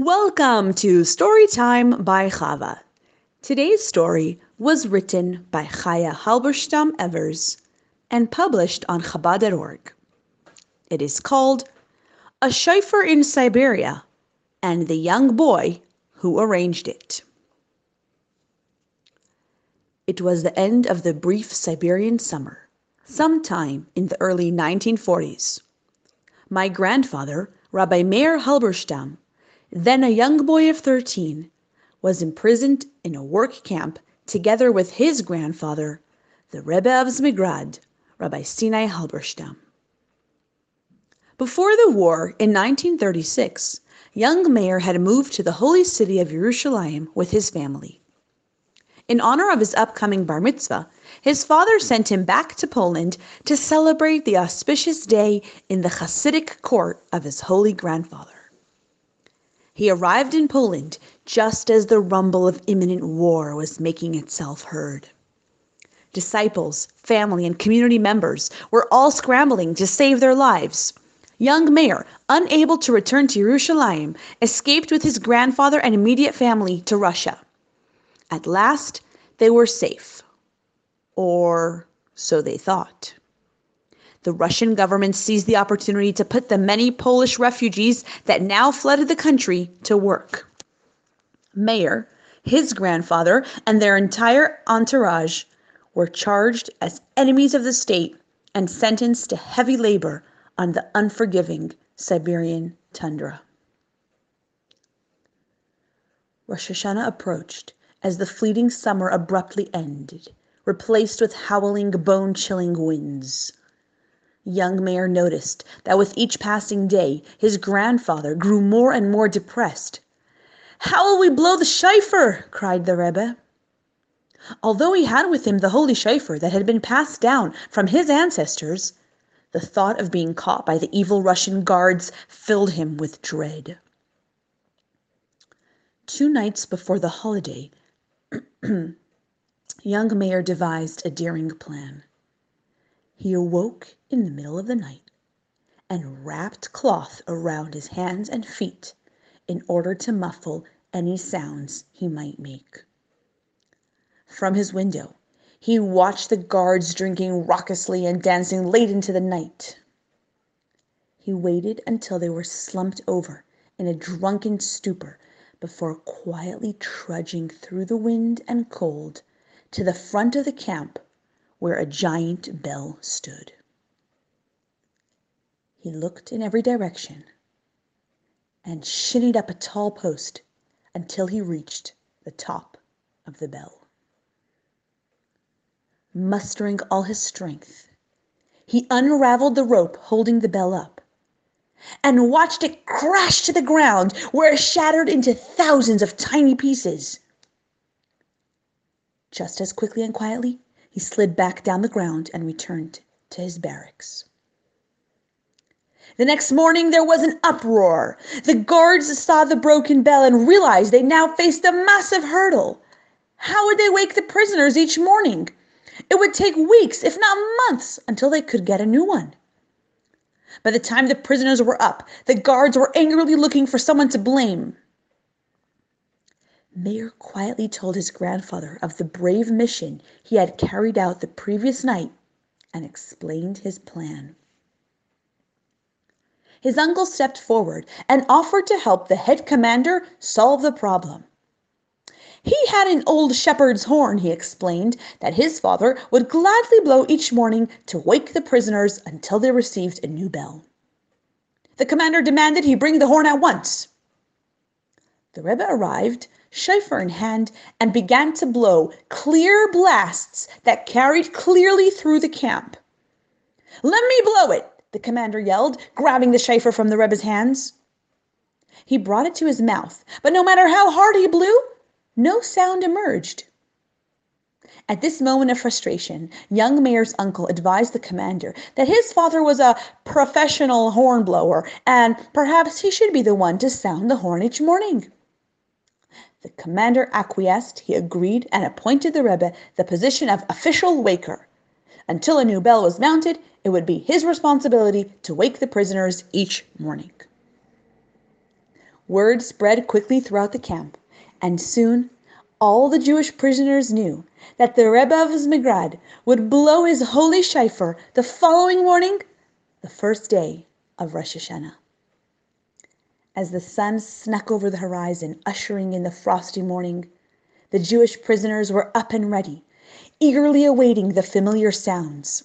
Welcome to Storytime by Chava. Today's story was written by Chaya Halberstam Evers and published on Chabad.org. It is called A Shofar in Siberia and the Young Boy Who Arranged It. It was the end of the brief Siberian summer, sometime in the early 1940s. My grandfather, Rabbi Meir Halberstam, then a young boy of 13, was imprisoned in a work camp together with his grandfather, the Rebbe of Zmigrad, Rabbi Sinai Halberstam. Before the war in 1936, young Meir had moved to the holy city of Yerushalayim with his family. In honor of his upcoming bar mitzvah, his father sent him back to Poland to celebrate the auspicious day in the Hasidic court of his holy grandfather. He arrived in Poland just as the rumble of imminent war was making itself heard. Disciples, family, and community members were all scrambling to save their lives. Young Meir, unable to return to Yerushalayim, escaped with his grandfather and immediate family to Russia. At last, they were safe. Or so they thought. The Russian government seized the opportunity to put the many Polish refugees that now flooded the country to work. Meir, his grandfather, and their entire entourage were charged as enemies of the state and sentenced to heavy labor on the unforgiving Siberian tundra. Rosh Hashanah approached as the fleeting summer abruptly ended, replaced with howling, bone-chilling winds. Young Meir noticed that with each passing day, his grandfather grew more and more depressed. "How will we blow the shofar?" cried the Rebbe. Although he had with him the holy shofar that had been passed down from his ancestors, the thought of being caught by the evil Russian guards filled him with dread. 2 nights before the holiday, young Meir devised a daring plan. He awoke in the middle of the night and wrapped cloth around his hands and feet in order to muffle any sounds he might make. From his window, he watched the guards drinking raucously and dancing late into the night. He waited until they were slumped over in a drunken stupor before quietly trudging through the wind and cold to the front of the camp where a giant bell stood. He looked in every direction and shinnied up a tall post until he reached the top of the bell. Mustering all his strength, he unraveled the rope holding the bell up and watched it crash to the ground, where it shattered into thousands of tiny pieces. Just as quickly and quietly, he slid back down the ground and returned to his barracks. The next morning, there was an uproar. The guards saw the broken bell and realized they now faced a massive hurdle. How would they wake the prisoners each morning? It would take weeks, if not months, until they could get a new one. By the time the prisoners were up, the guards were angrily looking for someone to blame. Meir quietly told his grandfather of the brave mission he had carried out the previous night and explained his plan. His uncle stepped forward and offered to help the head commander solve the problem. He had an old shepherd's horn, he explained, that his father would gladly blow each morning to wake the prisoners until they received a new bell. The commander demanded he bring the horn at once. The Rebbe arrived, shofar in hand, and began to blow clear blasts that carried clearly through the camp. "Let me blow it," the commander yelled, grabbing the shofar from the Rebbe's hands. He brought it to his mouth, but no matter how hard he blew, no sound emerged. At this moment of frustration, young Meir's uncle advised the commander that his father was a professional horn blower, and perhaps he should be the one to sound the horn each morning. The commander acquiesced, he agreed, and appointed the Rebbe the position of official waker. Until a new bell was mounted, it would be his responsibility to wake the prisoners each morning. Word spread quickly throughout the camp, and soon all the Jewish prisoners knew that the Rebbe of Zmigrad would blow his holy shofar the following morning, the first day of Rosh Hashanah. As the sun snuck over the horizon, ushering in the frosty morning, the Jewish prisoners were up and ready, eagerly awaiting the familiar sounds.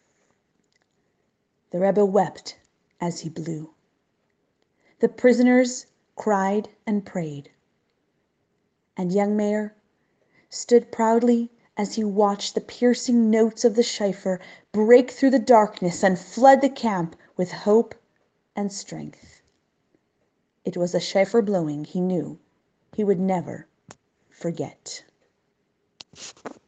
The Rebbe wept as he blew. The prisoners cried and prayed. And young Meir stood proudly as he watched the piercing notes of the shofar break through the darkness and flood the camp with hope and strength. It was a shofar blowing he knew he would never forget.